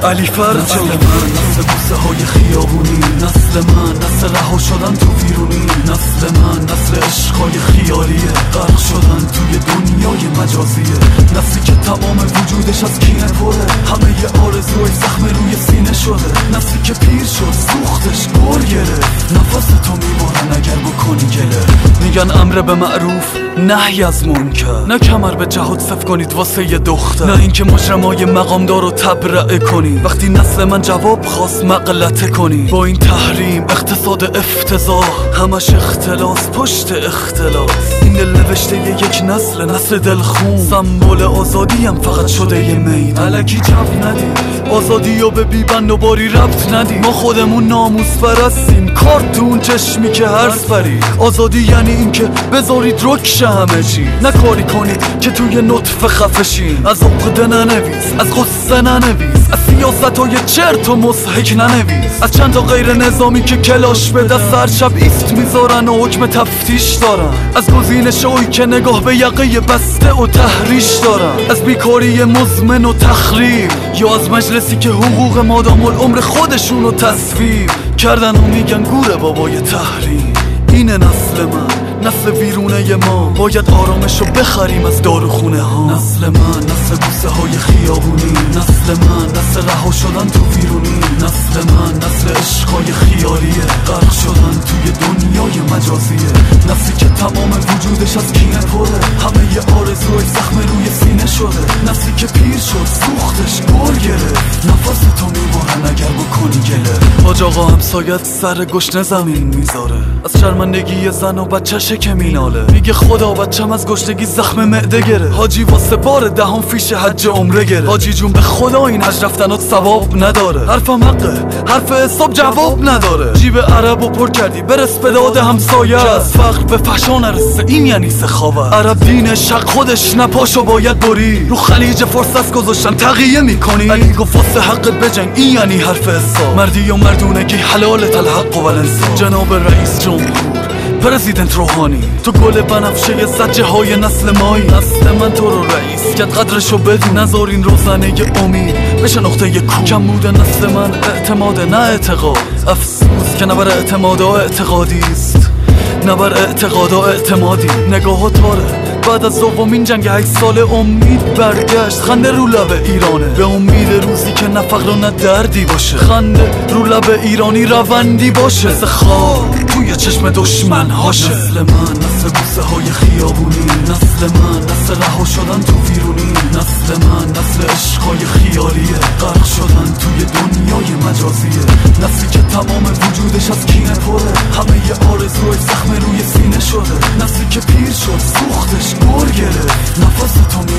علی فرجانی. نسل من نسل بوسه های خیابونی، نسل من نسل رها شدن تو ویرونی، نسل من نسل عشقای خیالیه، غرق شدن توی دنیای مجازیه، نسلی که تمام وجودش از کینه پره، همه ی آرزوی زخم روی سینه شده، نسلی که پیر شد سوختش گل گرفت، نفس تو میبارن اگر بکنی گله. میگن امر به معروف نهی از منکر، نه کمر به جهاد صف کنید واسه ی دختر، نه اینکه مجرمای مقامدار رو تبرئه کنی، وقتی نسل من جواب خواست مغلطه کنی. با این تحریم اقتصاد افتضاح، همش اختلاس پشت اختلاس، این نوشته یک نسل دلخون، سمبل آزادی هم فقط شده ی میدون. الکی جو ندی آزادی و به بیبند و باری ربط ندی، ما خودمون ناموس پرستیم، کارتون چشمی که هرس فرید. آزادی یعنی این که بذارید رکش همه چی، نه کاری کنید که توی نطفه خفشین. از عقده ننویس، از غصه ننویس، از سیاست های چرت و مضحک ننویس، از چند تا غیر نظامی که کلاش به دست هر شب ایست میذارن و حکم تفتیش دارن، از گزینش هایی که نگاه به یقه بسته و تحریش دارن، از بیکاری مزمن و تخریب، یا از مجلسی که حقوق مادام العمر خودشون رو تصویب کردن و میگن گوره بابای تحریم. اینه نسل من، نسل ویرونه ما، باید آرامشو بخریم از داروخونه ها. نسل من نسل بوسه های خیابونی، نسل من نسل رها شدن تو ویرونی، نسل من نسل عشقای خیالیه، غرق شدن توی دنیای مجازیه، نسلی که تمام وجودش از کینه پره، همه ی آرزوی زخم روی سینه شده، نسلی که پیر شد سوختش گل گرفت، نفس تو میبارن اگر بکنی گله. حاج آقا همسایت سر گشنه زمین میذاره، از شرمندگی زن و بچه‌ش که میناله، میگه خدا بچم از گشنگی زخم معده گره، حاجی واسه بار دهم فیش حج عمره گره. حاجی جون به خدا این حج رفتنات ثواب نداره، حرفم حقه، حرف حساب جواب نداره، جیب عربو پر کردی برس به داد همسایه، که از فقر به فحشا نرسه این یعنی سخاوت. عرب دینش حق خودش نپاشو باید بری، رو خلیج فارس از گذاشتن تقیه میکنی، علی گفت واسه حقت بجنگ این یعنی حرف حساب، مردی و مردونگی حلالت الحق و الانصاف. جناب رئیس جمهور پرزیدنت روحانی، تو گل بنفشه زجه های نسل مایی، نسل من تو رو رئیس کرد قدرشو بدون، نذار این روزنه امید بشه نقطه کو. کم بوده نسل من اعتماد نه اعتقاد، افسوس که نبر اعتمادا اعتقادیست، نبر اعتقادا اعتمادی. نگاه ها تاره بعد از دومین جنگ 8 سال امید برگشت، خنده رو لب ایرانه، به امید روزی که نه فقر و نه دردی باشه، خنده رو لب ایرانی روندی باشه، مثل خواب توی چشم دشمن هاشه. نسل من نسل بوسه های خیابونی، نسل من نسل رها شدن تو ویرونی، نسل من نسل عشقای خیالیه، غرق شدن توی دنیای مجازیه، نسلی که تمام وجودش از کینه پره، همه ی آرزوی زخم روی سینه شده، نسلی که پیر شد سوختش گل گرفت، نفس تو